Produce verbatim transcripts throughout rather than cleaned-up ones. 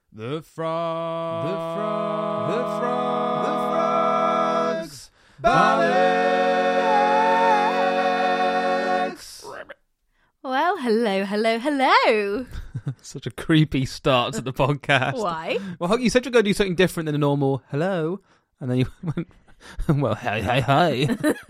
The frog. The frog. The frog. The frogs. Bollocks. Well, hello, hello, hello. Such a creepy start to the podcast. Why? Well, you said you're going to do something different than a normal hello, and then you went, well, hi, hi, hi.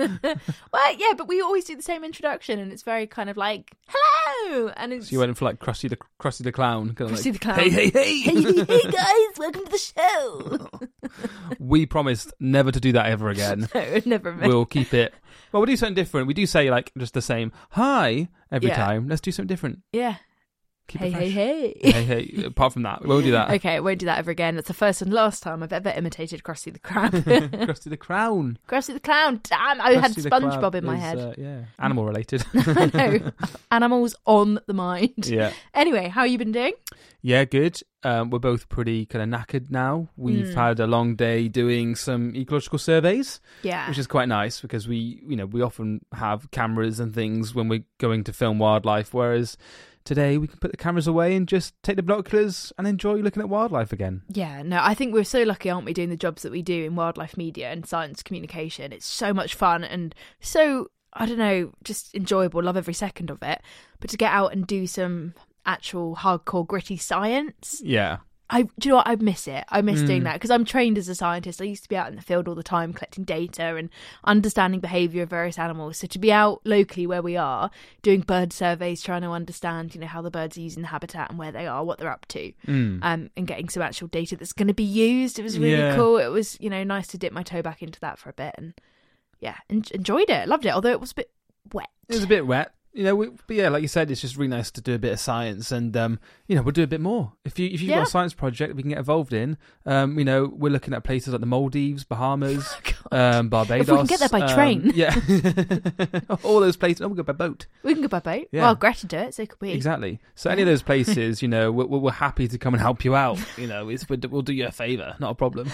Well, yeah, but we always do the same introduction, and it's very kind of like, hello! And it's... So you went for like Krusty the Krusty the Clown. Kind of Krusty like, the Clown. Hey, hey, hey! hey, hey, guys, welcome to the show! We promised never to do that ever again. No, never mind. We'll keep it... Well, we'll do something different. We do say like just the same hi every Yeah. time. Let's do something different. Yeah. Keep Hey, it hey, fresh. hey. Hey, hey. Apart from that, we won't do that. Okay, I won't do that ever again. It's the first and last time I've ever imitated Krusty the Crab. Krusty the Crown. Krusty the Clown. Damn, I had Krusty the SpongeBob Crab in my is, head. Uh, yeah, animal related. I know. Animals on the mind. Yeah. Anyway, how you been doing? Yeah, good. Um, we're both pretty kind of knackered now. We've Mm. had a long day doing some ecological surveys, Yeah. which is quite nice because we, you know, we often have cameras and things when we're going to film wildlife, whereas today we can put the cameras away and just take the binoculars and enjoy looking at wildlife again. Yeah, no, I think we're so lucky, aren't we, doing the jobs that we do in wildlife media and science communication. It's so much fun and so, I don't know, just enjoyable. Love every second of it. But to get out and do some actual hardcore gritty science, Yeah. I do you know what, I miss it. I miss Mm. doing that because I'm trained as a scientist. I used to be out in the field all the time collecting data and understanding behaviour of various animals. So to be out locally where we are, doing bird surveys, trying to understand, you know, how the birds are using the habitat and where they are, what they're up to, Mm. um, and getting some actual data that's going to be used. It was really Yeah. cool. It was, you know, nice to dip my toe back into that for a bit and yeah, en- enjoyed it. Loved it, although it was a bit wet. It was a bit wet. You know, we, but yeah, like you said, it's just really nice to do a bit of science, and um, you know, we'll do a bit more. If you if you've Yeah. got a science project that we can get involved in, um, you know, we're looking at places like the Maldives, Bahamas, um, Barbados. If we can get there by um, train. yeah, all those places. Oh, we'll go by boat. We can go by boat. Yeah. Well, Greta do it, so could we. Exactly. So any of those places, you know, we're, we're happy to come and help you out. You know, it's, we'll, we'll do you a favour, not a problem.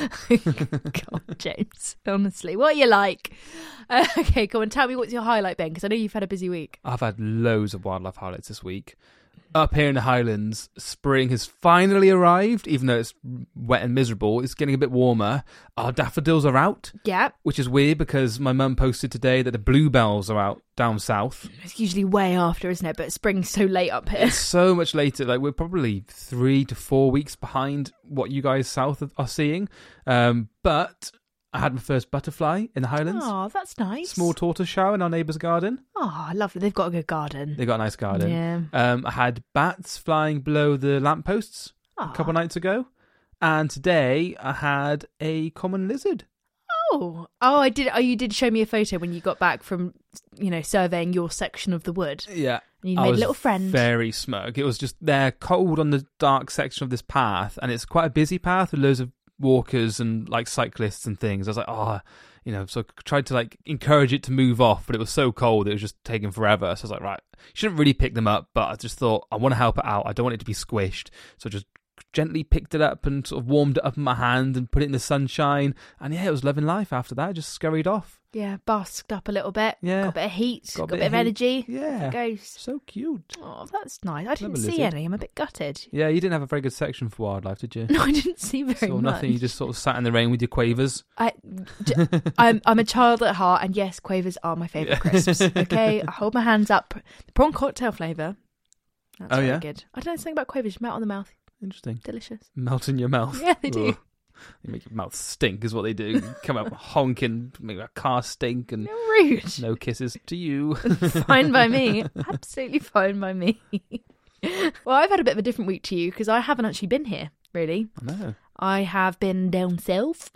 God, James, honestly, what are you like? Uh, okay, go on, tell me what's your highlight, Ben, because I know you've had a busy week. I've had loads of wildlife highlights this week. Up here in the Highlands, spring has finally arrived, even though it's wet and miserable. It's getting a bit warmer. Our daffodils are out, Yeah, which is weird because my mum posted today that the bluebells are out down south. it's usually way after, isn't it? But spring's so late up here. It's so much later. Like, we're probably three to four weeks behind what you guys south are seeing. Um, but I had my first butterfly in the Highlands. Oh, that's nice. Small tortoise shower in our neighbour's garden. Oh, lovely. They've got a good garden. They got a nice garden. Yeah. Um, I had bats flying below the lampposts Oh. a couple of nights ago. And today I had a common lizard. Oh, oh, I did. Oh, you did show me a photo when you got back from, you know, surveying your section of the wood. Yeah. And you I made a was little friend. very smug. It was just there cold on the dark section of this path. And it's quite a busy path with loads of walkers and like cyclists and things. I was like, oh, you know, so I tried to like encourage it to move off, but it was so cold it was just taking forever. So I was like, right, you shouldn't really pick them up, but I just thought I want to help it out. I don't want it to be squished. So I just gently picked it up and sort of warmed it up in my hand and put it in the sunshine. And yeah, it was loving life after that. I just scurried off. Yeah, basked up a little bit. Yeah. Got a bit of heat. Got a Got, a bit bit of of heat. energy. Yeah. Goes. So cute. Oh, that's nice. I didn't Love a see lizard. any. I'm a bit gutted. Yeah, you didn't have a very good section for wildlife, did you? No, I didn't see very Saw much. nothing. You just sort of sat in the rain with your quavers. I, j- I'm I'm a child at heart, and yes, quavers are my favourite Yeah. crisps. Okay, I hold my hands up. The prawn cocktail flavour. That's Oh, very yeah? good. I don't know something about quavers. Melt on the mouth. Interesting. Delicious. Melt in your mouth. Yeah, they do. Ugh. They make your mouth stink, is what they do. Come out honking, make your car stink, and No, rude. no kisses to you. Fine by me. Absolutely fine by me. Well, I've had a bit of a different week to you because I haven't actually been here, really. I know. I have been down south.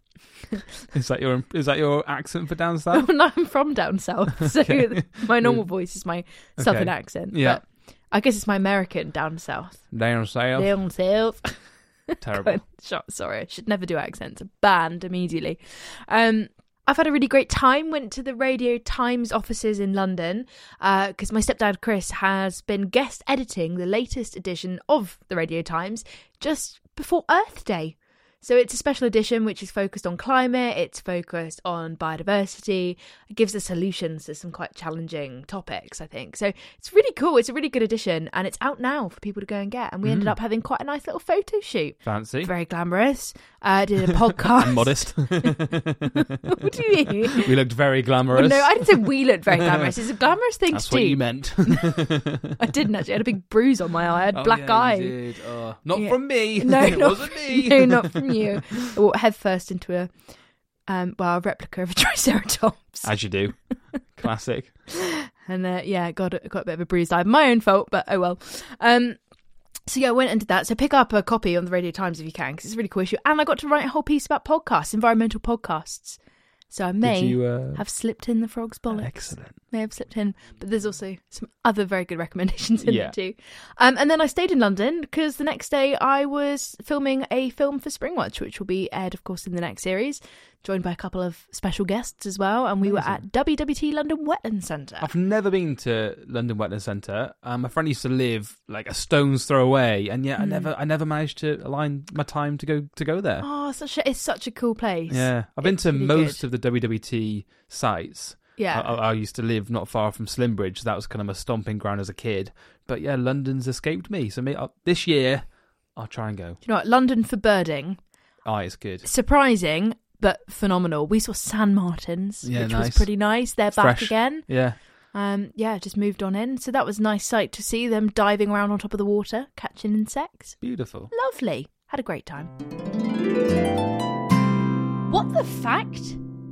Is that your is that your accent for down Oh, south? no, I'm from down south. So Okay. my normal voice is my southern Okay. accent. Yeah. But I guess it's my American down south. Down south. Down south. Terrible. Sorry, I should never do accents. Banned immediately. Um, I've had a really great time. Went to the Radio Times offices in London because uh, my stepdad Chris has been guest editing the latest edition of the Radio Times just before Earth Day. So it's a special edition which is focused on climate, it's focused on biodiversity, it gives us solutions to some quite challenging topics, I think. So it's really cool, it's a really good edition, and it's out now for people to go and get. And we mm. ended up having quite a nice little photo shoot. Fancy. Very glamorous. Uh, did a podcast. I'm modest. What do you mean? We looked very glamorous. Well, no, I didn't say we looked very glamorous. It's a glamorous thing That's to do. what you meant. I didn't actually. I had a big bruise on my eye. I had oh, black yeah, eye. You did. Oh, not Yeah. from me. No, it not, wasn't me. No, not from you. I walked head first into a, um, well, a replica of a Triceratops. As you do. Classic. And uh, yeah, got a, got a bit of a bruised eye. My own fault, but oh well. Um, so yeah, I went and did that. So pick up a copy on the Radio Times if you can, because it's a really cool issue. And I got to write a whole piece about podcasts, environmental podcasts. So I may Did you, uh... have slipped in the frog's bollocks. Excellent. May have slipped in, but there's also some other very good recommendations in Yeah. there too. Um, and then I stayed in London because the next day I was filming a film for Springwatch, which will be aired, of course, in the next series, joined by a couple of special guests as well. And we Amazing. were at W W T London Wetland Centre. I've never been to London Wetland Centre. Um, my friend used to live like a stone's throw away, and yet I Mm. never, I never managed to align my time to go to go there. Oh, such a, it's such a cool place. Yeah, I've been It's to really most good. of the W W T sites. Yeah. I, I used to live not far from Slimbridge, so that was kind of my stomping ground as a kid. But yeah, London's escaped me. So maybe, uh, this year, I'll try and go. Do you know what? London for birding. Oh, it's good. Surprising, but phenomenal. We saw San Martins, Yeah, which nice. was pretty nice. They're back Fresh. again. Yeah. Um, yeah, just moved on in. So that was a nice sight to see them diving around on top of the water, catching insects. Beautiful. Lovely. Had a great time. What the fact?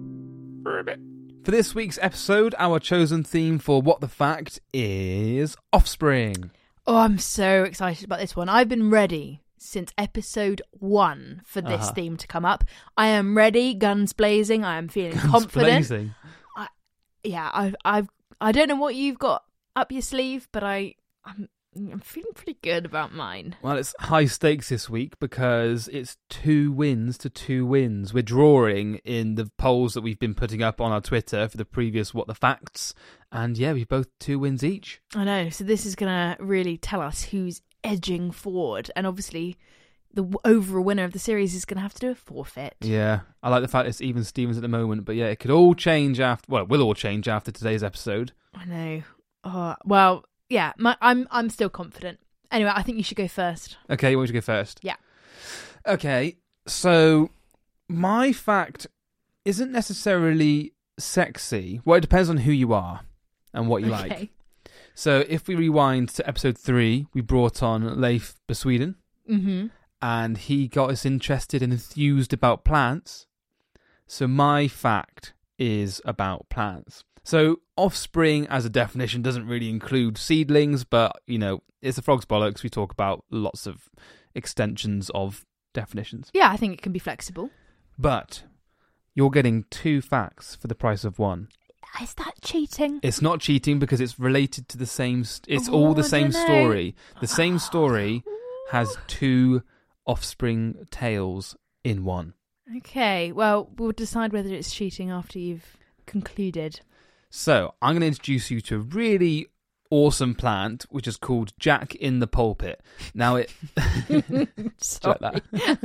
For this week's episode, our chosen theme for What the Fact is Offspring. Oh, I'm so excited about this one. I've been ready since episode one for this Uh-huh. theme to come up. I am ready, guns blazing. I am feeling Guns confident. blazing. Yeah, I've, I've, I don't know what you've got up your sleeve, but I, I'm, I'm feeling pretty good about mine. Well, it's high stakes this week because it's two wins to two wins. We're drawing in the polls that we've been putting up on our Twitter for the previous What the Facts. And yeah, we've both two wins each. I know. So this is going to really tell us who's edging forward. And obviously, the w- overall winner of the series is going to have to do a forfeit. Yeah, I like the fact it's even Stevens at the moment. But yeah, it could all change after, well, it will all change after today's episode. I know. Oh, well, yeah, my, I'm I'm still confident. Anyway, I think you should go first. Okay, you want me to go first? Yeah. Okay, so my fact isn't necessarily sexy. Well, it depends on who you are and what you Okay. like. So if we rewind to episode three, we brought on Leif Besweden, Mm-hmm. and he got us interested and enthused about plants. So my fact is about plants. So offspring as a definition doesn't really include seedlings, but, you know, it's a frog's bollocks. We talk about lots of extensions of definitions. Yeah, I think it can be flexible. But you're getting two facts for the price of one. Is that cheating? It's not cheating because it's related to the same... St- it's Oh, all the I same don't know. story. The same story has two offspring tales in one. Okay, well, we'll decide whether it's cheating after you've concluded. So, I'm going to introduce you to a really awesome plant, which is called Jack in the Pulpit. Now, it... Sorry. that?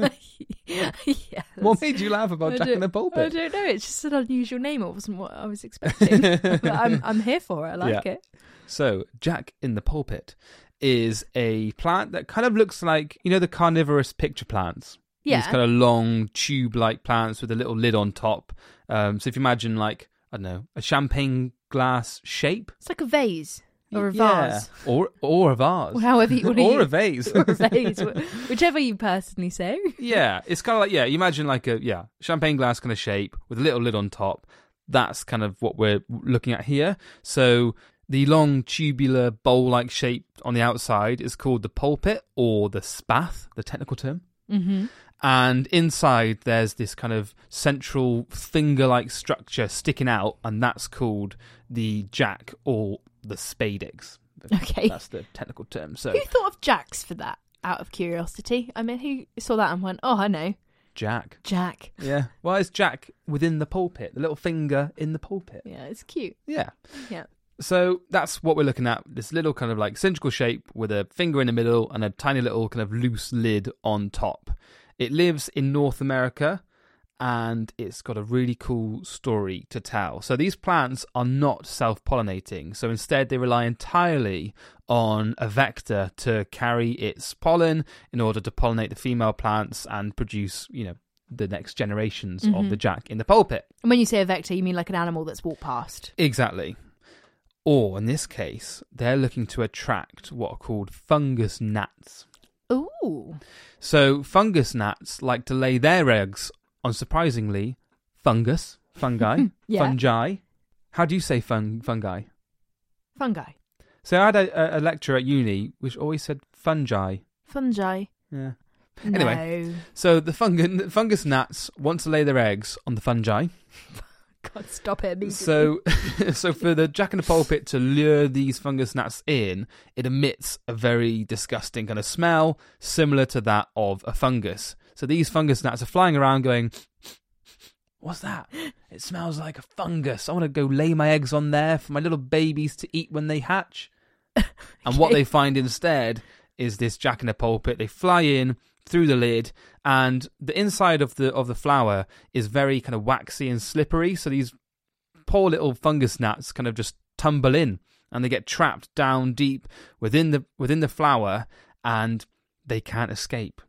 Yes. What made you laugh about I Jack don't- in the I Pulpit? don't know. It's just an unusual name. It wasn't what I was expecting. But I'm I'm here for it. I like Yeah. it. So, Jack in the Pulpit is a plant that kind of looks like, you know, the carnivorous picture plants. Yeah. These kind of long tube-like plants with a little lid on top. Um, so if you imagine, like, I don't know, a champagne glass shape. It's like a vase or a Yeah. vase. Or or a vase. Or however you want to or use a vase. or a vase, wh- whichever you personally say. Yeah, it's kind of like, yeah, you imagine like a, yeah, champagne glass kind of shape with a little lid on top. That's kind of what we're looking at here. So the long tubular bowl-like shape on the outside is called the pulpit or the spath, the technical term. Mm-hmm. And inside there's this kind of central finger-like structure sticking out, and that's called the jack or the spadix. Okay. That's the technical term. So Who thought of Jacks for that, out of curiosity? I mean, who saw that and went, oh, I know, Jack. Jack. Yeah. Well, it's Jack within the pulpit, the little finger in the pulpit. Yeah, it's cute. Yeah. Yeah. So that's what we're looking at, this little kind of like cylindrical shape with a finger in the middle and a tiny little kind of loose lid on top. It lives in North America, and it's got a really cool story to tell. So these plants are not self-pollinating. So instead, they rely entirely on a vector to carry its pollen in order to pollinate the female plants and produce, you know, the next generations mm-hmm. of the Jack in the pulpit. And when you say a vector, you mean like an animal that's walked past? Exactly. Or, in this case, they're looking to attract what are called fungus gnats. Ooh. So fungus gnats like to lay their eggs on, surprisingly, fungus, fungi, yeah. fungi. How do you say fun, fungi? Fungi. So I had a, a lecturer at uni which always said fungi. Fungi. Yeah. No. Anyway, so the fungus, fungus gnats want to lay their eggs on the fungi. God, stop it immediately. So, so for the Jack in the Pulpit to lure these fungus gnats in, it emits a very disgusting kind of smell, similar to that of a fungus. So these fungus gnats are flying around going, what's that? It smells like a fungus. I want to go lay my eggs on there for my little babies to eat when they hatch. Okay. And what they find instead is this Jack in the Pulpit. They fly in through the lid, and the inside of the of the flower is very kind of waxy and slippery, so these poor little fungus gnats kind of just tumble in and they get trapped down deep within the within the flower, and they can't escape.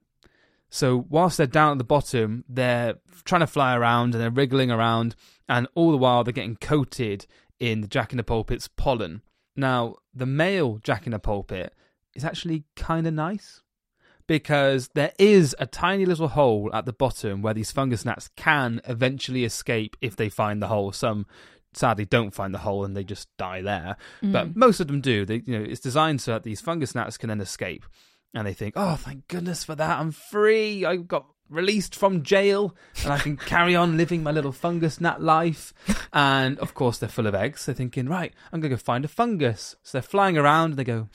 So whilst they're down at the bottom, they're trying to fly around and they're wriggling around, and all the while they're getting coated in the Jack in the Pulpit's pollen. Now, the male Jack in the Pulpit is actually kind of nice, because there is a tiny little hole at the bottom where these fungus gnats can eventually escape if they find the hole. Some sadly don't find the hole and they just die there. Mm. But most of them do. They, you know, it's designed so that these fungus gnats can then escape. And they think, oh, thank goodness for that. I'm free. I got released from jail and I can carry on living my little fungus gnat life. And of course, they're full of eggs. They're thinking, right, I'm going to go find a fungus. So they're flying around and they go,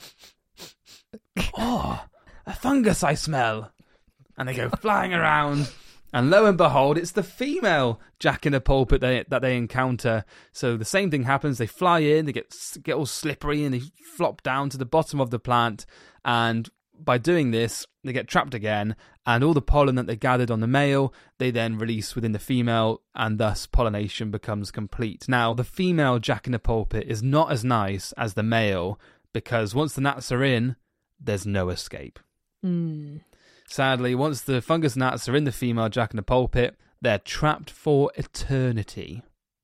oh, a fungus I smell. And they go flying around, and lo and behold, it's the female Jack in the Pulpit they, that they encounter. So the same thing happens. They fly in, they get get all slippery, and they flop down to the bottom of the plant. And by doing this, they get trapped again, and all the pollen that they gathered on the male, they then release within the female, and thus pollination becomes complete. Now, the female Jack in the Pulpit is not as nice as the male, because once the gnats are in, there's no escape. Mm. Sadly, once the fungus gnats are in the female Jack in the Pulpit, they're trapped for eternity.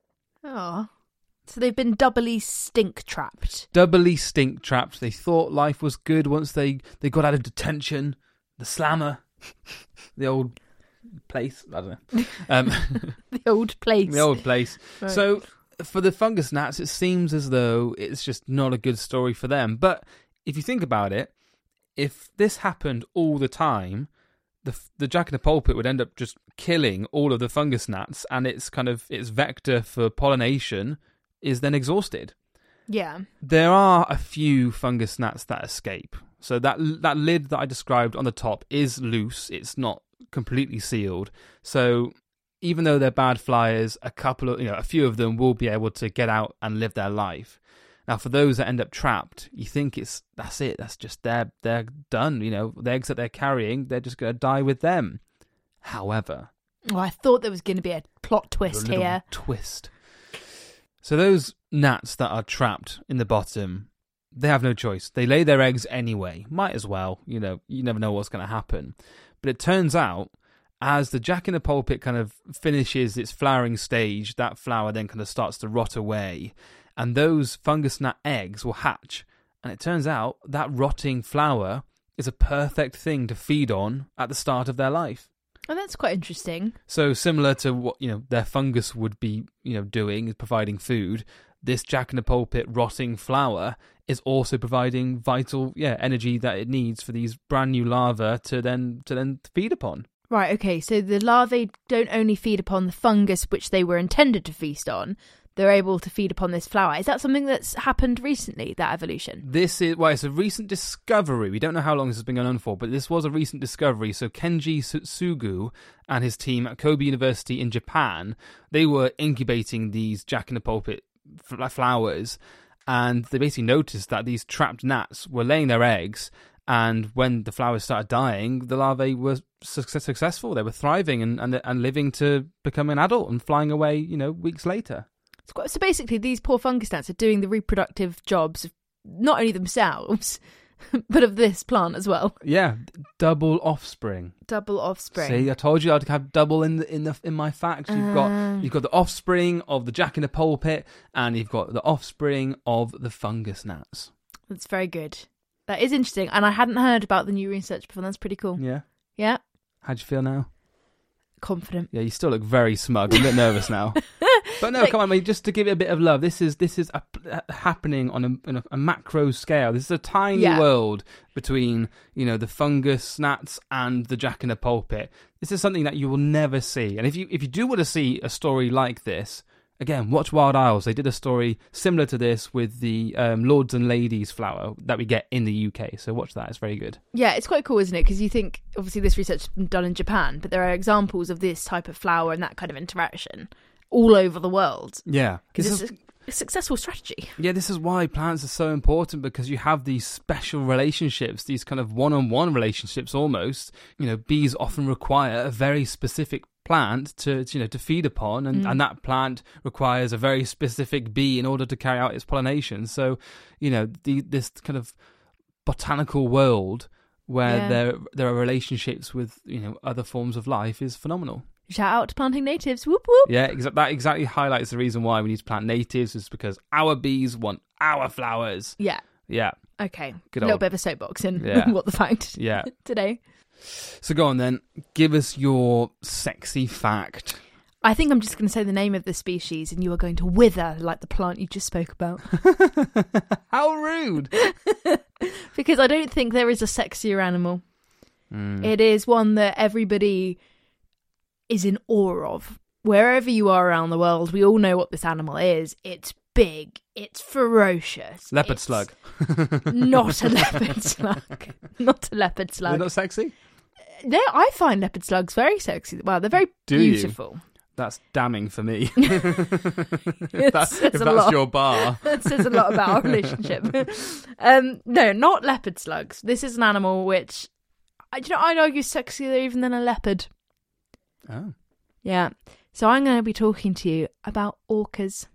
Oh, so they've been doubly stink trapped. Doubly stink trapped. They thought life was good once they, they got out of detention. The slammer, the old place. I don't know. Um, the old place. The old place. Right. So for the fungus gnats, it seems as though it's just not a good story for them. But if you think about it, if this happened all the time, the the Jack in the Pulpit would end up just killing all of the fungus gnats, and its kind of its vector for pollination is then exhausted. Yeah. There are a few fungus gnats that escape. So that that lid that I described on the top is loose. It's not completely sealed. So even though they're bad flyers, a couple of you know a few of them will be able to get out and live their life. Now, for those that end up trapped, you think it's that's it. That's just they're they're done. You know, the eggs that they're carrying, they're just going to die with them. However, oh, I thought there was going to be a plot twist a little here. Twist. So those gnats that are trapped in the bottom, they have no choice. They lay their eggs anyway. Might as well. You know, you never know what's going to happen. But it turns out, as the Jack in the Pulpit kind of finishes its flowering stage, that flower then kind of starts to rot away. And those fungus gnat eggs will hatch. And it turns out that rotting flower is a perfect thing to feed on at the start of their life. Oh, that's quite interesting. So similar to what, you know, their fungus would be, you know, doing, is providing food, this Jack in the Pulpit rotting flower is also providing vital, yeah, energy that it needs for these brand new larvae to then to then feed upon. Right, okay, so the larvae don't only feed upon the fungus which they were intended to feast on, they're able to feed upon this flower. Is that something that's happened recently, that evolution? This is, well, it's a recent discovery. We don't know how long this has been going on for, but this was a recent discovery. So Kenji Sugu and his team at Kobe University in Japan, they were incubating these Jack in the Pulpit flowers, and they basically noticed that these trapped gnats were laying their eggs, And when the flowers started dying, the larvae were success- successful. They were thriving and, and and living to become an adult and flying away, you know, weeks later. So basically, these poor fungus gnats are doing the reproductive jobs of not only themselves, but of this plant as well. Yeah, double offspring. Double offspring. See, I told you I'd have double in the in the in my facts. You've got Uh. you've got the offspring of the jack in the pulpit, and you've got the offspring of the fungus gnats. That's very good. That is interesting, and I hadn't heard about the new research before. That's pretty cool. Yeah. Yeah. How'd you feel now? Confident. Yeah, you still look very smug. I'm a bit nervous now. But no, Like- come on, mate. Just to give it a bit of love, this is this is a, a, happening on a, on a, a macro scale. This is a tiny Yeah. world between, you know, the fungus gnats and the jack in the pulpit. This is something that you will never see. And if you if you do want to see a story like this, again, watch Wild Isles. They did a story similar to this with the um, Lords and Ladies flower that we get in the U K. So watch that. It's very good. Yeah, it's quite cool, isn't it? Because you think, obviously, this research has been done in Japan, but there are examples of this type of flower and that kind of interaction all over the world. Yeah. Because This it's is- a, a successful strategy. Yeah, this is why plants are so important, because you have these special relationships, these kind of one-on-one relationships almost. You know, bees often require a very specific plant to, to you know to feed upon, and, Mm. and that plant requires a very specific bee in order to carry out its pollination. So, you know, the, this kind of botanical world where Yeah. there there are relationships with, you know, other forms of life is phenomenal. Shout out to planting natives. Whoop whoop. Yeah, exa- that exactly highlights the reason why we need to plant natives, is because our bees want our flowers. Yeah. Yeah, Okay. Good a little old- bit of a soapbox in Yeah. what the fact yeah. today. So go on then, give us your sexy fact. I think I'm just going to say the name of the species and you are going to wither like the plant you just spoke about. How rude. Because I don't think there is a sexier animal. Mm. It is one that everybody is in awe of. Wherever you are around the world, we all know what this animal is. It's big. It's ferocious. Leopard it's slug. Not a leopard slug. Not a leopard They're slug. not sexy? They're, I find leopard slugs very sexy. Well, they're very Do you? beautiful. That's damning for me. It That- says if a that's lot. your bar. That says a lot about our relationship. um, no, not leopard slugs. This is an animal which, I- do you know, I'd argue sexier even than a leopard. Oh. Yeah. So I'm going to be talking to you about orcas.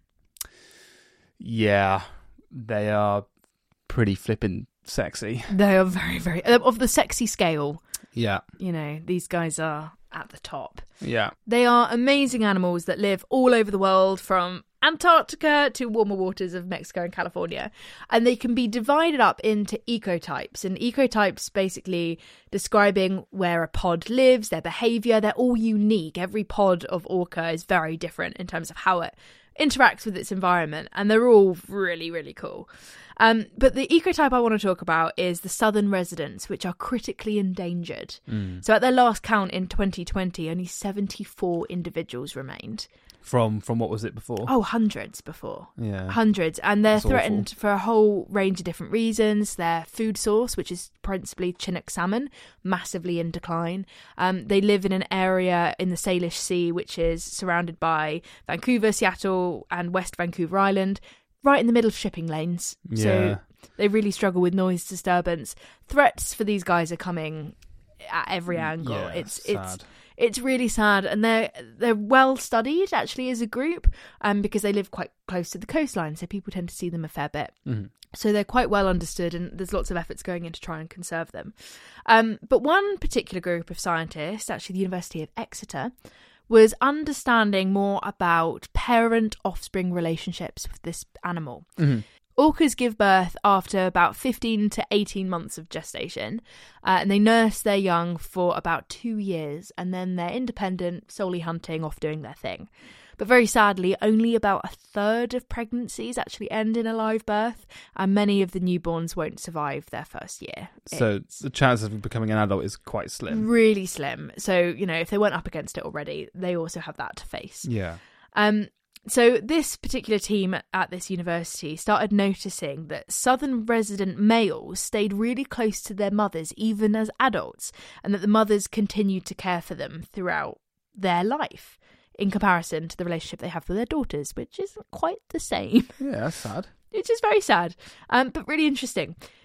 Yeah, they are pretty flippin' sexy. They are very, very, uh, of the sexy scale. Yeah, You know, these guys are at the top. yeah. They are amazing animals that live all over the world, from Antarctica to warmer waters of Mexico and California. And they can be divided up into ecotypes. And ecotypes basically describing where a pod lives, their behaviour. They're all unique. Every pod of orca is very different in terms of how it interacts with its environment. And they're all really, really cool. Um, but the ecotype I want to talk about is the southern residents, which are critically endangered. Mm. So at their last count in twenty twenty, only seventy-four individuals remained. From from what was it before? Oh, hundreds before. Yeah. Hundreds. And they're That's threatened awful. for a whole range of different reasons. Their food source, which is principally Chinook salmon, massively in decline. Um, they live in an area in the Salish Sea, which is surrounded by Vancouver, Seattle, and West Vancouver Island, right in the middle of shipping lanes. Yeah. So they really struggle with noise disturbance. Threats for these guys are coming at every angle. Yeah, it's sad. it's it's really sad, and they're they're well studied actually as a group, um, because they live quite close to the coastline, so people tend to see them a fair bit. Mhm. So they're quite well understood, and there's lots of efforts going in to try and conserve them. Um, but one particular group of scientists, actually the University of Exeter, was understanding more about parent-offspring relationships with this animal. Mhm. Orcas give birth after about fifteen to eighteen months of gestation, uh, and they nurse their young for about two years, and then they're independent, solely hunting, off doing their thing. But very sadly, only about a third of pregnancies actually end in a live birth, and many of the newborns won't survive their first year. So It's the chance of becoming an adult is quite slim. really slim. So, you know, if they weren't up against it already, they also have that to face. Yeah. Um, so this particular team at this university started noticing that southern resident males stayed really close to their mothers even as adults, and that the mothers continued to care for them throughout their life, in comparison to the relationship they have with their daughters, which isn't quite the same. Yeah, that's sad. Which is very sad, um, but really interesting.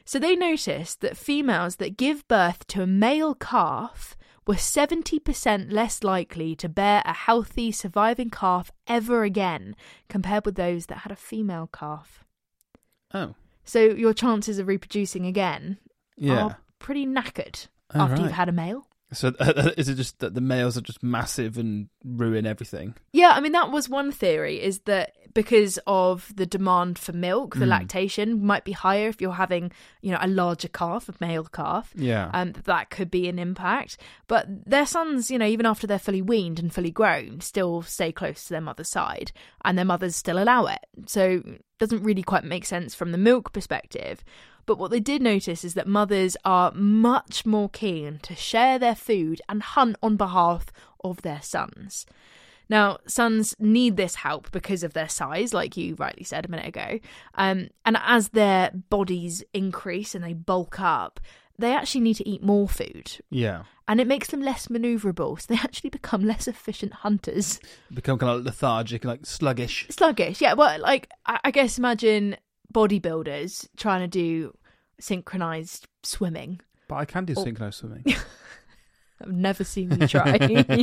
So they noticed that females that give birth to a male calf were seventy percent less likely to bear a healthy, surviving calf ever again, compared with those that had a female calf. Oh. So your chances of reproducing again Yeah. are pretty knackered Oh, after right. you've had a male. So uh, is it just that the males are just massive and ruin everything? Yeah, I mean, that was one theory, is that because of the demand for milk, the Mm. lactation might be higher if you're having, you know, a larger calf, a male calf. Yeah. Um, that could be an impact. But their sons, you know, even after they're fully weaned and fully grown, still stay close to their mother's side, and their mothers still allow it. So it doesn't really quite make sense from the milk perspective. But what they did notice is that mothers are much more keen to share their food and hunt on behalf of their sons. Now, sons need this help because of their size, like you rightly said a minute ago. Um, and as their bodies increase and they bulk up, they actually need to eat more food. Yeah. And it makes them less manoeuvrable, so they actually become less efficient hunters. Become kind of lethargic and like sluggish. Sluggish, yeah. Well, like, I, I guess imagine bodybuilders trying to do synchronized swimming. But I can do Oh. synchronized swimming. I've never seen you try.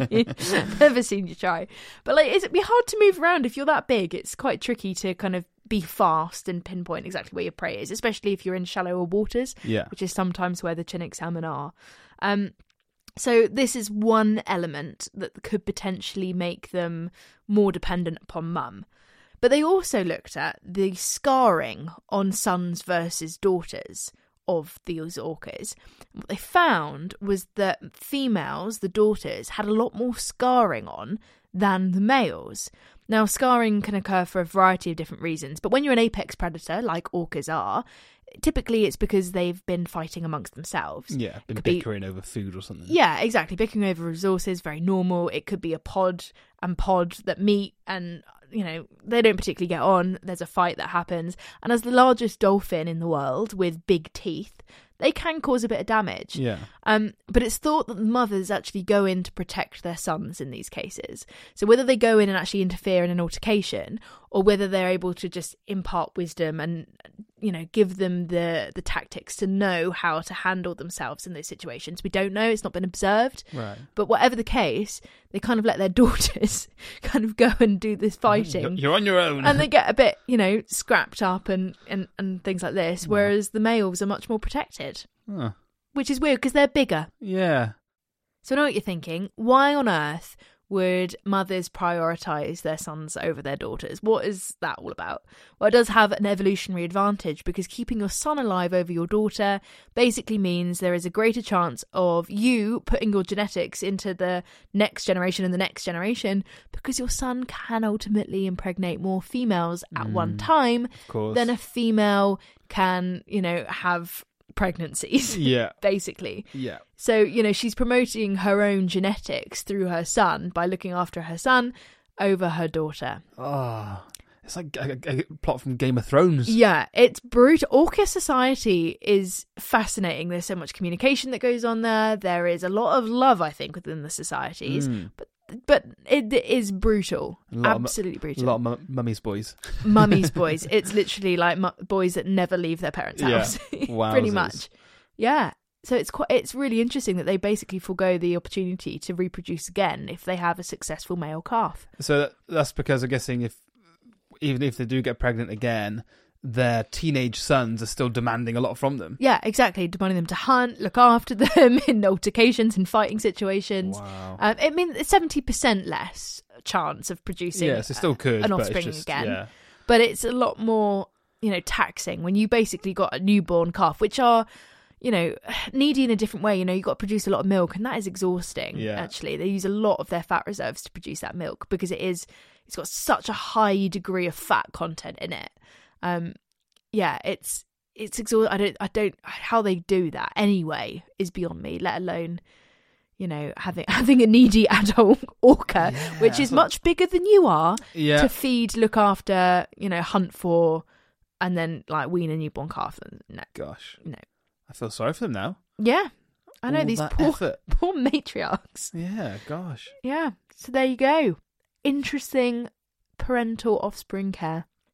Never seen you try. But like, it'd be hard to move around if you're that big. It's quite tricky to kind of be fast and pinpoint exactly where your prey is, especially if you're in shallower waters, Yeah. which is sometimes where the Chinook salmon are. Um, so this is one element that could potentially make them more dependent upon mum. But they also looked at the scarring on sons versus daughters of these orcas. What they found was that females, the daughters, had a lot more scarring on than the males. Now, scarring can occur for a variety of different reasons, but when you're an apex predator, like orcas are, typically it's because they've been fighting amongst themselves. Yeah. Been could be- bickering over food or something. Yeah, exactly. Bickering over resources, very normal. It could be a pod and pod that meet and, you know, they don't particularly get on. There's a fight that happens. And as the largest dolphin in the world with big teeth, they can cause a bit of damage. Yeah. Um, but it's thought that the mothers actually go in to protect their sons in these cases. So whether they go in and actually interfere in an altercation, or whether they're able to just impart wisdom and, you know, give them the the tactics to know how to handle themselves in those situations, we don't know. It's not been observed. Right. But whatever the case, they kind of let their daughters kind of go and do this fighting. You're on your own. And they get a bit, you know, scrapped up and, and, and things like this, whereas the males are much more protected. Huh. Which is weird because they're bigger. Yeah. So I know what you're thinking. Why on earth would mothers prioritise their sons over their daughters? What is that all about? Well, it does have an evolutionary advantage because keeping your son alive over your daughter basically means there is a greater chance of you putting your genetics into the next generation and the next generation, because your son can ultimately impregnate more females at Mm, one time Of course. than a female can, you know, have pregnancies. Yeah. Basically. Yeah. So, you know, she's promoting her own genetics through her son by looking after her son over her daughter. Oh, it's like a, a, a plot from Game of Thrones. Yeah, it's brutal. Orca society is fascinating. There's so much communication that goes on there. There is a lot of love, I think, within the societies. Mm. But but it is brutal. A lot of- Absolutely A brutal. lot of mu- mummy's boys. Mummy's boys. It's literally like mu- boys that never leave their parents' Yeah. house. Pretty Wowzers. much. Yeah. So it's quite, it's really interesting that they basically forego the opportunity to reproduce again if they have a successful male calf. So that, that's because I'm guessing if even if they do get pregnant again, their teenage sons are still demanding a lot from them. Yeah, exactly. Demanding them to hunt, look after them in altercations and fighting situations. Wow. Um, I mean, it's seventy percent less chance of producing Yes, it still could, an but it's offspring just- again. yeah. But it's a lot more, you know, taxing when you basically got a newborn calf, which are, you know, needy in a different way. You know, you've got to produce a lot of milk, and that is exhausting, Yeah. actually. They use a lot of their fat reserves to produce that milk because it is, it's got such a high degree of fat content in it. Um, yeah, it's, it's exhausting. I don't, I don't, how they do that anyway is beyond me, let alone, you know, having having a needy adult orca, Yeah, which is that's what- much bigger than you are, Yeah. to feed, look after, you know, hunt for, and then like wean a newborn calf. No, Gosh. no. I feel sorry for them now. Yeah, I know All these that poor effort. poor matriarchs. Yeah, gosh. Yeah, so there you go. Interesting parental offspring care.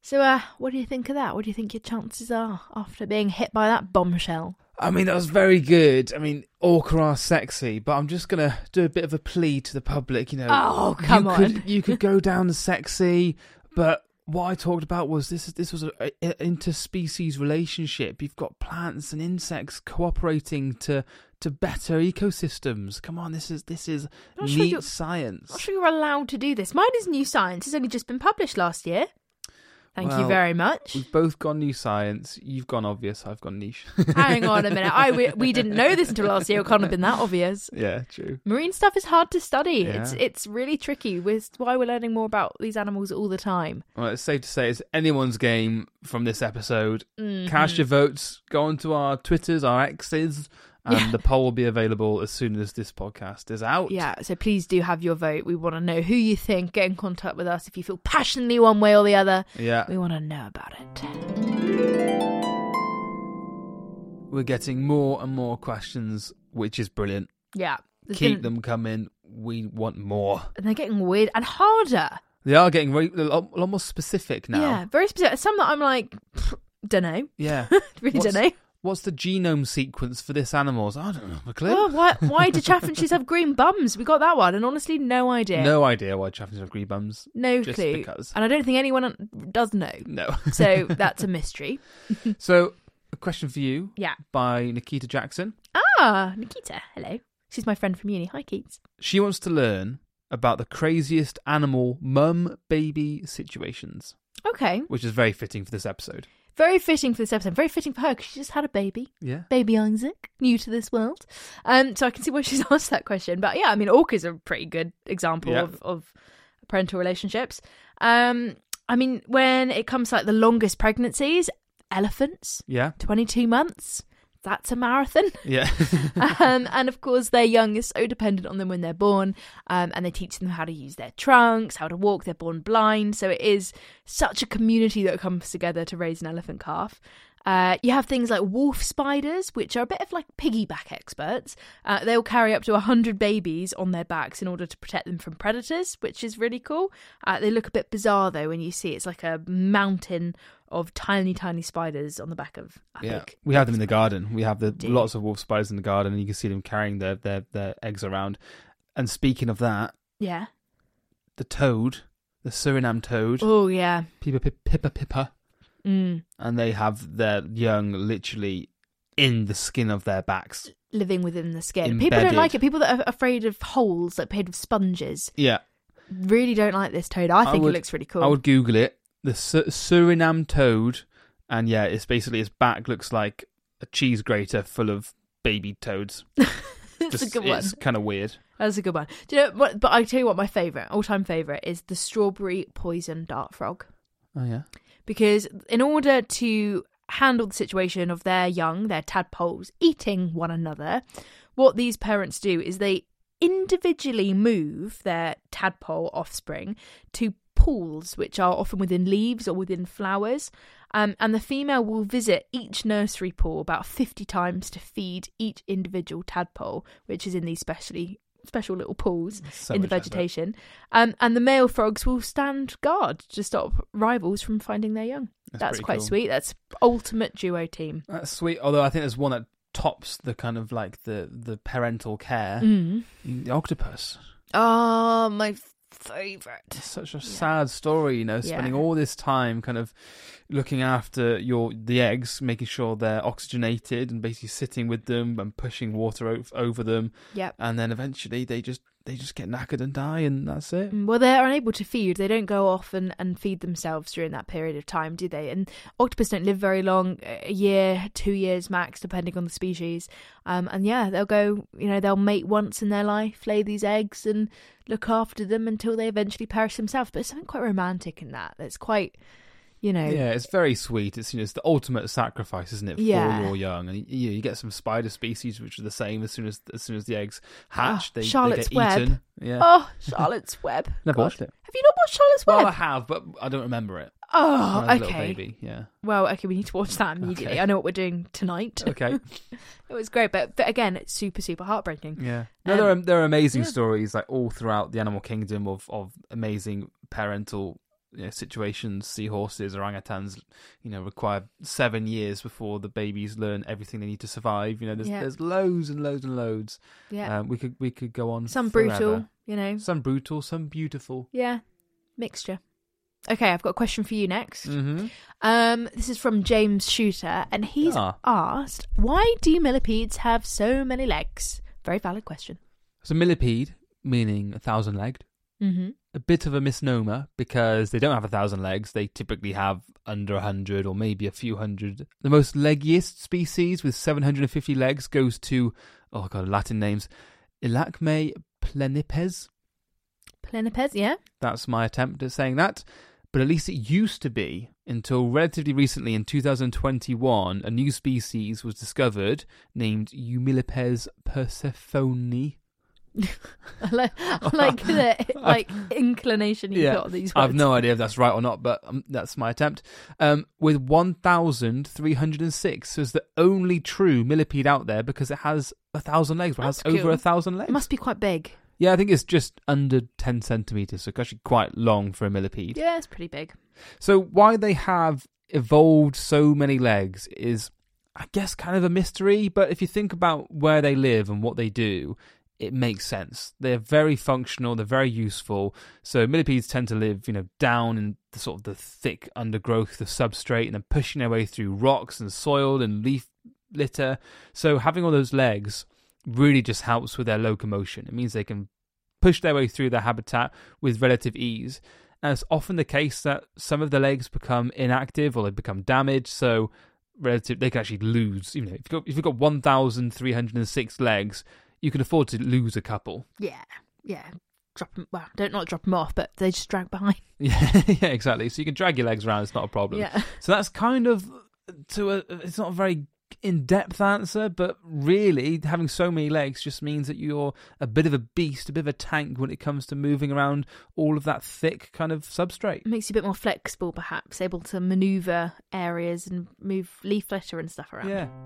So, uh, what do you think of that? What do you think your chances are after being hit by that bombshell? I mean, that was very good. I mean, orca are sexy, but I'm just going to do a bit of a plea to the public, you know. Oh, come you on. Could, you could go down the sexy, but what I talked about was this this was an interspecies relationship. You've got plants and insects cooperating to to better ecosystems. Come on, this is this is Not sure neat you're- science. I'm not sure you're allowed to do this. Mine is New Science. It's only just been published last year. Thank you Well, very much. We've both gone new science. You've gone obvious. I've gone niche. Hang on a minute. I we, we didn't know this until last year. It can't have been that obvious. Yeah, true. Marine stuff is hard to study. Yeah. It's it's really tricky. It's why we're learning more about these animals all the time. Well, it's safe to say it's anyone's game from this episode. Mhm. Cast your votes. Go onto our Twitters, our X's, and Yeah. the poll will be available as soon as this podcast is out. Yeah, so please do have your vote. We want to know who you think. Get in contact with us if you feel passionately one way or the other. Yeah. We want to know about it. We're getting more and more questions, which is brilliant. Yeah. there's Keep been- them coming. We want more. And they're getting weird and harder. They are getting very, a, lot, a lot more specific now. Yeah, very specific. Some that I'm like, don't know. Yeah. Really What's- don't know. What's the genome sequence for this animal? I don't know. A clue? Oh, why, why do chaffinches have green bums? We got that one, and honestly, no idea. No idea why chaffinches have green bums. No Just clue. because. And I don't think anyone does know. No. So that's a mystery. So, a question for you Yeah. by Nikita Jackson. Ah, Nikita. Hello. She's my friend from uni. Hi, Keats. She wants to learn about the craziest animal mum-baby situations, Okay. which is very fitting for this episode. Very fitting for this episode. Very fitting for her because she just had a baby. Yeah. Baby Isaac, new to this world. Um, so I can see why she's asked that question. But yeah, I mean, orcas are a pretty good example Yeah. of, of parental relationships. Um, I mean, when it comes to like the longest pregnancies, elephants, Yeah. twenty-two months. That's a marathon. Yeah. um, and of course, their young is so dependent on them when they're born. Um, and they teach them how to use their trunks, how to walk. They're born blind. So it is such a community that comes together to raise an elephant calf. Uh, you have things like wolf spiders, which are a bit of like piggyback experts. Uh, they'll carry up to one hundred babies on their backs in order to protect them from predators, which is really cool. Uh, they look a bit bizarre, though, when you see it's like a mountain of tiny, tiny spiders on the back of a Yeah. big We have them in the garden. We have the Dear. lots of wolf spiders in the garden, and you can see them carrying their, their, their eggs around. And speaking of that, Yeah. the toad, the Suriname toad, Oh, yeah. Pippa Pippa Pippa, Pippa Mm. and they have their young literally in the skin of their backs. Living within the skin. People don't Embedded. like it. People that are afraid of holes, like made of sponges, Yeah. really don't like this toad. I I think would- it looks really cool. I would Google it. The Su- Suriname toad, and yeah, it's basically its back looks like a cheese grater full of baby toads. It's Just- a good one. It's kind of weird. That's a good one. Do you know what? But I tell you what, my favourite, all-time favourite, is the strawberry poison dart frog. Oh yeah. Because in order to handle the situation of their young, their tadpoles, eating one another, what these parents do is they individually move their tadpole offspring to pools, which are often within leaves or within flowers. Um, and the female will visit each nursery pool about fifty times to feed each individual tadpole, which is in these specially special little pools So in the much effort. vegetation. Um, and the male frogs will stand guard to stop rivals from finding their young. That's That's pretty quite cool. sweet. That's ultimate duo team. That's sweet. Although I think there's one that tops the kind of like the the parental care. Mm. The octopus. Oh, my favourite. It's such a sad story, you know, spending Yeah. all this time kind of looking after your the eggs, making sure they're oxygenated and basically sitting with them and pushing water o- over them, Yep. and then eventually they just they just get knackered and die, and that's it. Mm, Well, they're unable to feed. They don't go off and, and feed themselves during that period of time, do they? And octopus don't live very long, a year, two years max, depending on the species. Um, and yeah, they'll go, you know, they'll mate once in their life, lay these eggs and look after them until they eventually perish themselves. But there's something quite romantic in that. That's quite, you know... Yeah, it's very sweet. It's you know it's the ultimate sacrifice, isn't it, for Yeah. your young? And you, you get some spider species which are the same as soon as as soon as the eggs hatch, Oh, they, Charlotte's they get Web. eaten. Yeah, Oh, Charlotte's Web. never God. watched it. Have you not watched Charlotte's Web? Well, I have, but I don't remember it. oh, When I was a okay. little baby. Yeah. Well, okay, we need to watch that immediately. Okay. I know what we're doing tonight. Okay. It was great, but, but again, it's super, super heartbreaking. Yeah. No, Um, there are there are amazing yeah. stories like all throughout the animal kingdom of of amazing parental you know, situations, seahorses, orangutans, you know, require seven years before the babies learn everything they need to survive. You know, there's Yeah. there's loads and loads and loads. Yeah. Um, we could we could go on. Some forever. brutal, you know. Some brutal, some beautiful. Yeah. Mixture. Okay, I've got a question for you next. Mm-hmm. Um, this is from James Shooter, and he's Ah. asked, why do millipedes have so many legs? Very valid question. So millipede, meaning a thousand-legged. Mm-hmm. A bit of a misnomer because they don't have a thousand legs. They typically have under a hundred or maybe a few hundred. The most leggiest species with seven hundred fifty legs goes to, oh god, Latin names, Ilacme plenipes. Plenipes, yeah? That's my attempt at saying that. But at least it used to be until relatively recently in two thousand twenty-one, a new species was discovered named Eumillipes persephone. I like, I like the like inclination you Yeah, got on these words. I've no idea if that's right or not, but um, that's my attempt. Um, with one thousand three hundred six, so it's the only true millipede out there because it has a thousand legs, or has That's over cool. a thousand legs. It must be quite big. Yeah, I think it's just under ten centimetres, so it's actually quite long for a millipede. Yeah, it's pretty big. So why they have evolved so many legs is, I guess, kind of a mystery, but if you think about where they live and what they do, it makes sense. They're very functional, they're very useful. So millipedes tend to live, you know, down in the sort of the thick undergrowth of substrate and then pushing their way through rocks and soil and leaf litter. So having all those legs really just helps with their locomotion. It means they can push their way through their habitat with relative ease. And it's often the case that some of the legs become inactive or they become damaged, so relative they can actually lose. You know, if you've got, if you've got one thousand three hundred six legs, you can afford to lose a couple. Yeah, yeah. Drop them, well, don't not drop them off, but they just drag behind. Yeah, yeah, exactly. So you can drag your legs around, it's not a problem. Yeah. So that's kind of, to a, it's not a very in-depth answer, but really having so many legs just means that you're a bit of a beast, a bit of a tank when it comes to moving around all of that thick kind of substrate. It makes you a bit more flexible, perhaps, able to manoeuvre areas and move leaf litter and stuff around. Yeah.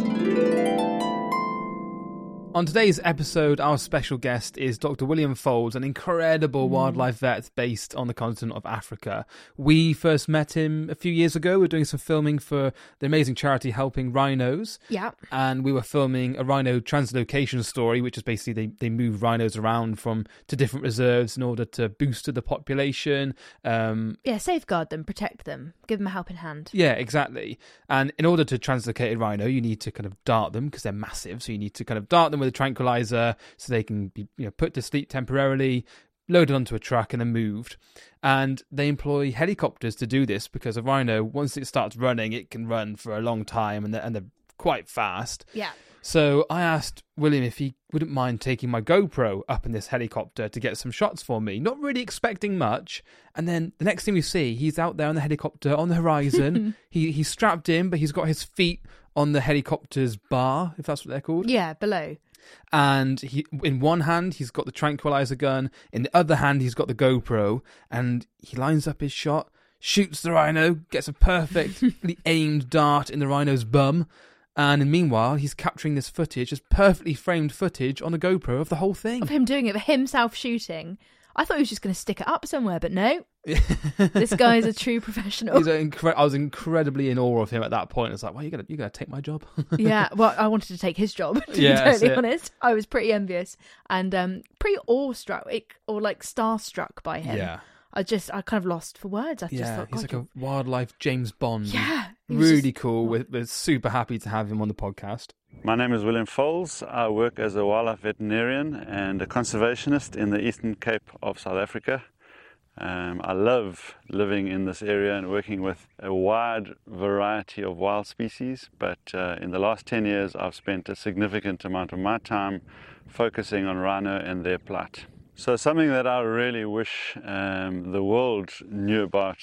On today's episode, our special guest is Doctor William Folds, an incredible mm. wildlife vet based on the continent of Africa. We first met him a few years ago. We were doing some filming for the amazing charity Helping Rhinos. Yeah. And we were filming a rhino translocation story, which is basically they, they move rhinos around from to different reserves in order to boost the population. Um, yeah, safeguard them, protect them, give them a helping hand. Yeah, exactly. And in order to translocate a rhino, you need to kind of dart them because they're massive. So you need to kind of dart them with a tranquilizer so they can be, you know, put to sleep temporarily, loaded onto a truck and then moved. And they employ helicopters to do this because a rhino, once it starts running, it can run for a long time and they're, and they're quite fast. Yeah. So I asked William if he wouldn't mind taking my GoPro up in this helicopter to get some shots for me, not really expecting much. And then the next thing we see, he's out there on the helicopter on the horizon. he He's strapped in, but he's got his feet on the helicopter's bar, if that's what they're called. Yeah, below. And he, in one hand, he's got the tranquilizer gun. In the other hand, he's got the GoPro. And he lines up his shot, shoots the rhino, gets a perfectly aimed dart in the rhino's bum. And meanwhile, he's capturing this footage, this perfectly framed footage on a GoPro of the whole thing. Of him doing it, of himself shooting. I thought he was just going to stick it up somewhere, but no. This guy is a true professional. He's an incre- I was incredibly in awe of him at that point. It's like, well, you're going you're gonna take my job. Yeah, well, I wanted to take his job, to Yeah, be totally that's it. honest. I was pretty envious and um, pretty awestruck, or like starstruck by him. Yeah. I just, I kind of lost for words. I just Yeah, thought, he's God, like a wildlife James Bond. yeah, he was Really just- cool. We're, we're super happy to have him on the podcast. My name is William Folds. I work as a wildlife veterinarian and a conservationist in the Eastern Cape of South Africa. Um, I love living in this area and working with a wide variety of wild species, but uh, in the last ten years I've spent a significant amount of my time focusing on rhino and their plight. So something that I really wish um, the world knew about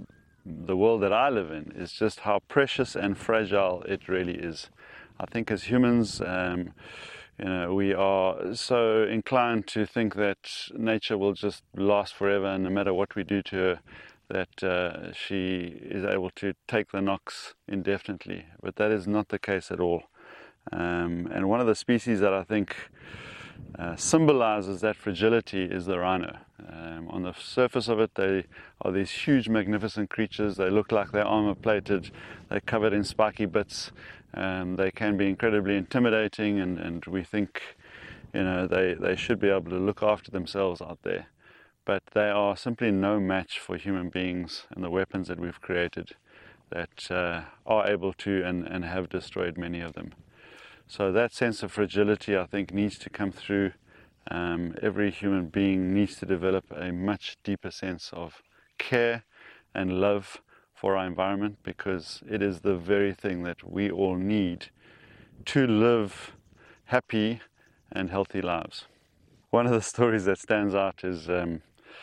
the world that I live in is just how precious and fragile it really is. I think as humans, um, you know, we are so inclined to think that nature will just last forever, and no matter what we do to her, that uh, she is able to take the knocks indefinitely. But that is not the case at all. Um, and one of the species that I think uh, symbolizes that fragility is the rhino. Um, on the surface of it, they are these huge, magnificent creatures. They look like they're armor-plated. They're covered in spiky bits. Um, they can be incredibly intimidating, and, and we think, you know, they, they should be able to look after themselves out there. But they are simply no match for human beings and the weapons that we've created that uh, are able to and, and have destroyed many of them. So that sense of fragility, I think, needs to come through. Um, every human being needs to develop a much deeper sense of care and love for our environment, because it is the very thing that we all need to live happy and healthy lives. One of the stories that stands out is um,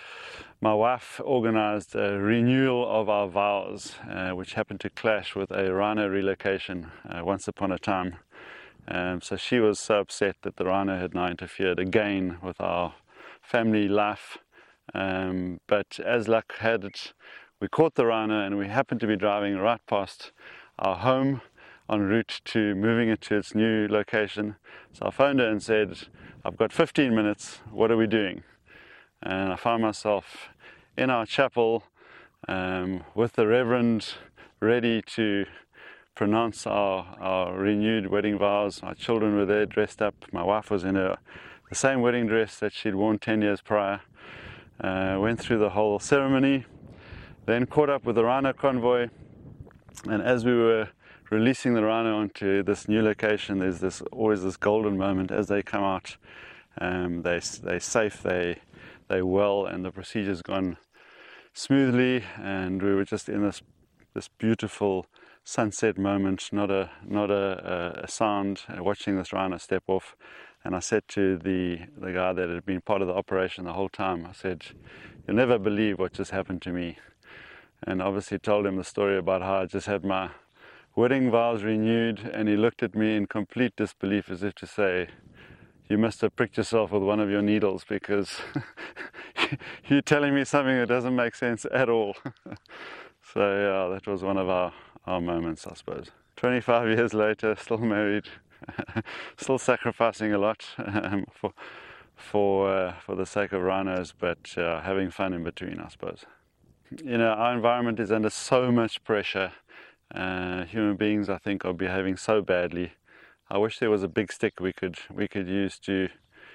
my wife organized a renewal of our vows, uh, which happened to clash with a rhino relocation uh, once upon a time. Um, so she was so upset that the rhino had now interfered again with our family life. Um, but as luck had it, we caught the rhino, and we happened to be driving right past our home en route to moving it to its new location. So I phoned her and said, I've got fifteen minutes, what are we doing? And I found myself in our chapel um, with the Reverend ready to pronounce our, our renewed wedding vows. My children were there dressed up. My wife was in her, the same wedding dress that she'd worn ten years prior. Uh, went through the whole ceremony, then caught up with the rhino convoy. And as we were releasing the rhino onto this new location, there's this always this golden moment as they come out. Um, they, they're safe, they, they're well, and the procedure's gone smoothly. And we were just in this this beautiful sunset moment, not a not a, a sound, uh, watching this rhino step off. And I said to the the guy that had been part of the operation the whole time, I said, you'll never believe what just happened to me. And obviously told him the story about how I just had my wedding vows renewed, and he looked at me in complete disbelief, as if to say, you must have pricked yourself with one of your needles, because you're telling me something that doesn't make sense at all. So yeah, that was one of our, our moments, I suppose. twenty-five years later, still married, still sacrificing a lot um, for for uh, for the sake of rhinos, but uh, having fun in between, I suppose. You know, our environment is under so much pressure. Uh, human beings, I think, are behaving so badly. I wish there was a big stick we could we could use to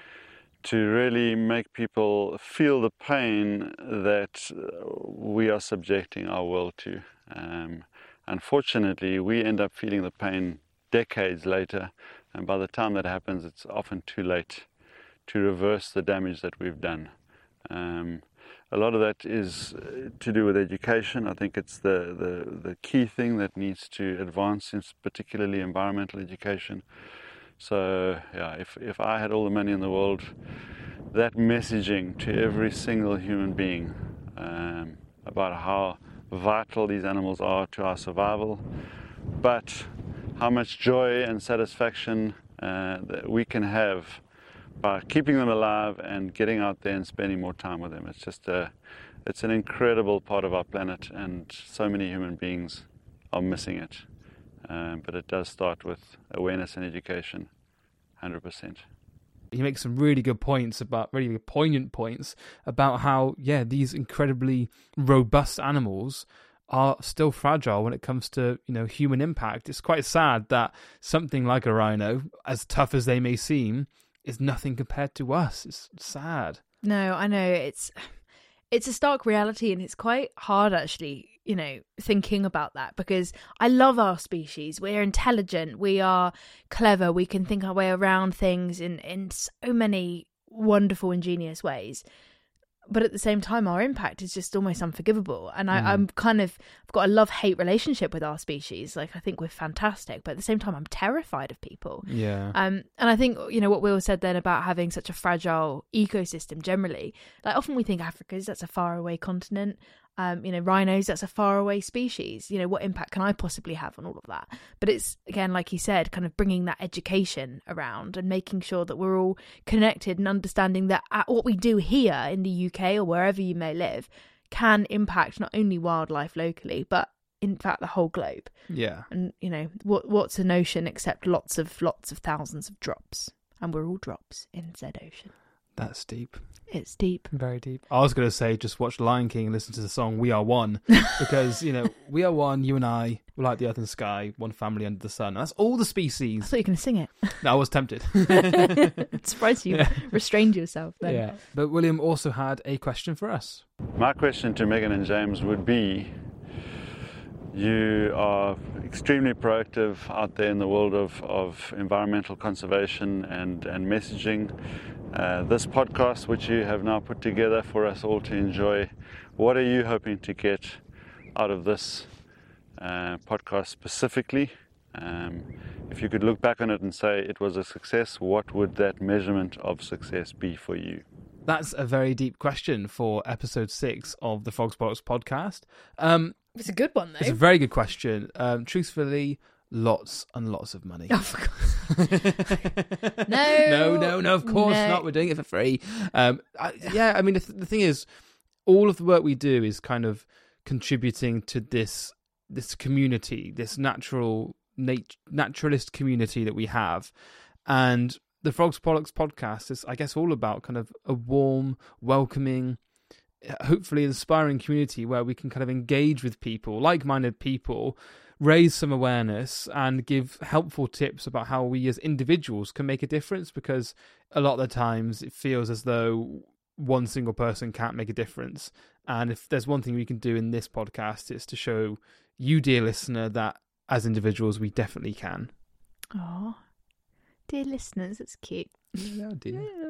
to really make people feel the pain that we are subjecting our world to. Um, unfortunately, we end up feeling the pain decades later, and by the time that happens, it's often too late to reverse the damage that we've done. Um, a lot of that is to do with education. I think it's the, the, the key thing that needs to advance, in particularly environmental education. So, yeah, if, if I had all the money in the world, that messaging to every single human being um, about how vital these animals are to our survival, but how much joy and satisfaction uh, that we can have by keeping them alive and getting out there and spending more time with them. It's just a, it's an incredible part of our planet, and so many human beings are missing it. Um, but it does start with awareness and education, one hundred percent. He makes some really good points about, really poignant points about how, yeah, these incredibly robust animals are still fragile when it comes to, you know, human impact. It's quite sad that something like a rhino, as tough as they may seem, is nothing compared to us. It's sad. No, I know. It's it's a stark reality, and it's quite hard, actually, you know, thinking about that, because I love our species. We're intelligent, we are clever, we can think our way around things in, in so many wonderful, ingenious ways. But at the same time, our impact is just almost unforgivable. And I, mm. I'm kind of, I've got a love-hate relationship with our species. Like, I think we're fantastic, but at the same time, I'm terrified of people. Yeah. Um, and I think, you know, what Will said then about having such a fragile ecosystem generally, like often we think Africa's, that's a faraway continent. Um, you know, rhinos, that's a faraway species. You know, what impact can I possibly have on all of that? But it's, again, like he said, kind of bringing that education around and making sure that we're all connected and understanding that what we do here in the U K or wherever you may live can impact not only wildlife locally, but in fact the whole globe. Yeah. And, you know, what what's an ocean except lots of, lots of thousands of drops? and we're all drops in said ocean. That's deep. It's deep. Very deep. I was going to say just watch Lion King and listen to the song We Are One, because, you know, we are one, you and I, we're like the earth and sky, one family under the sun. That's all the species. I thought you were going to sing it. No, I was tempted. I'm surprised you yeah. restrained yourself then. Yeah. But William also had a question for us. My question to Megan and James would be, you are extremely proactive out there in the world of, of environmental conservation and, and messaging. Uh, this podcast, which you have now put together for us all to enjoy, what are you hoping to get out of this uh, podcast specifically? Um, if you could look back on it and say it was a success, what would that measurement of success be for you? That's a very deep question for episode six of the Frogs Bollocks podcast. Um, it's a good one, though. It's a very good question. Um, truthfully, lots and lots of money. Oh, for God. no. No, no, no, of course no. not. We're doing it for free. Um, I, yeah, I mean, the, th- the thing is, all of the work we do is kind of contributing to this this community, this natural nat- naturalist community that we have. And the Frogs Bollocks podcast is, I guess, all about kind of a warm, welcoming, hopefully inspiring community where we can kind of engage with people, like-minded people, raise some awareness and give helpful tips about how we as individuals can make a difference, because a lot of the times it feels as though one single person can't make a difference. And if there's one thing we can do in this podcast, it's to show you, dear listener, that as individuals we definitely can. Oh, dear listeners, that's cute. Yeah, dear. Yeah.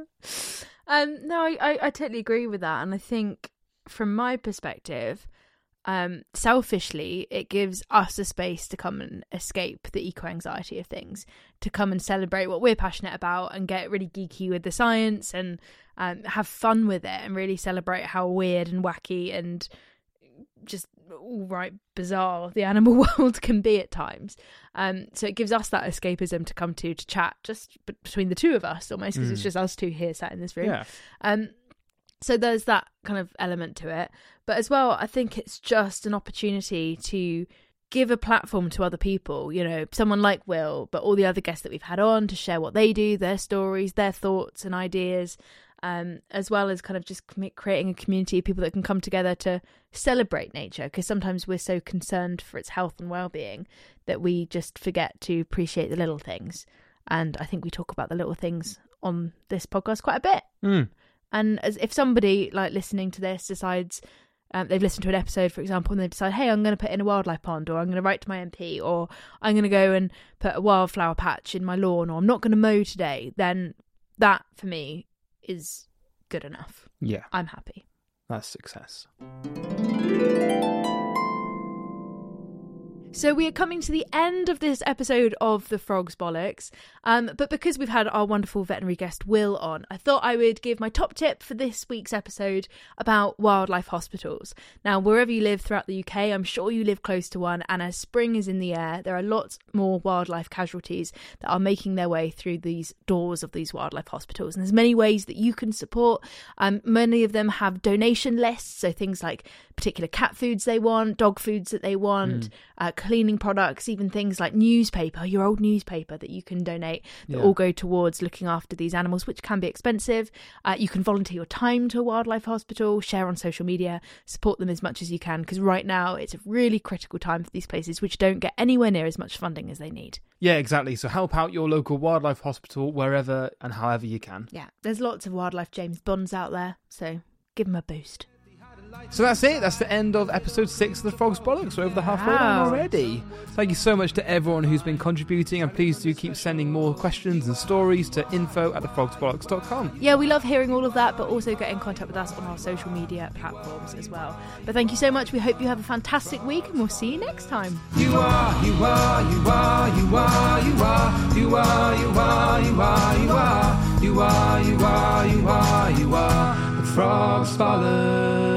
Um, no, I, I, I totally agree with that. And I think from my perspective, Um, selfishly, it gives us a space to come and escape the eco-anxiety of things, to come and celebrate what we're passionate about and get really geeky with the science and um, have fun with it and really celebrate how weird and wacky and just all right bizarre the animal world can be at times. Um, so it gives us that escapism to come to, to chat just b- between the two of us almost, because mm. it's just us two here sat in this room. Yeah. Um, So there's that kind of element to it. But as well, I think it's just an opportunity to give a platform to other people, you know, someone like Will, but all the other guests that we've had on to share what they do, their stories, their thoughts and ideas, um, as well as kind of just creating a community of people that can come together to celebrate nature. Because sometimes we're so concerned for its health and well-being that we just forget to appreciate the little things. And I think we talk about the little things on this podcast quite a bit. Mm. And as if somebody like listening to this decides um, they've listened to an episode, for example, and they decide, hey, I'm going to put in a wildlife pond, or I'm going to write to my M P, or I'm going to go and put a wildflower patch in my lawn, or I'm not going to mow today, then that for me is good enough. Yeah. I'm happy. That's success. So we are coming to the end of this episode of the Frogs Bollocks, um, but because we've had our wonderful veterinary guest Will on, I thought I would give my top tip for this week's episode about wildlife hospitals. Now, wherever you live throughout the U K, I'm sure you live close to one, and as spring is in the air, there are lots more wildlife casualties that are making their way through these doors of these wildlife hospitals. And there's many ways that you can support. Um, many of them have donation lists, so things like particular cat foods they want, dog foods that they want, mm. uh, cleaning products, even things like newspaper, your old newspaper that you can donate that yeah. all go towards looking after these animals, which can be expensive. Uh, you can volunteer your time to a wildlife hospital, share on social media, support them as much as you can, because right now it's a really critical time for these places which don't get anywhere near as much funding as they need. Yeah, exactly. So help out your local wildlife hospital wherever and however you can. Yeah, there's lots of wildlife James Bonds out there, so give them a boost. So that's it. That's the end of episode six of the Frogs Bollocks. We're over the halfway line already. Thank you so much to everyone who's been contributing, and please do keep sending more questions and stories to info at the frogs bollocks dot com. Yeah, we love hearing all of that, but also get in contact with us on our social media platforms as well. But thank you so much. We hope you have a fantastic week, and we'll see you next time. You are, you are, you are, you are, you are, you are, you are, you are, you are, you are, you are, you are, you are, the Frogs Bollocks.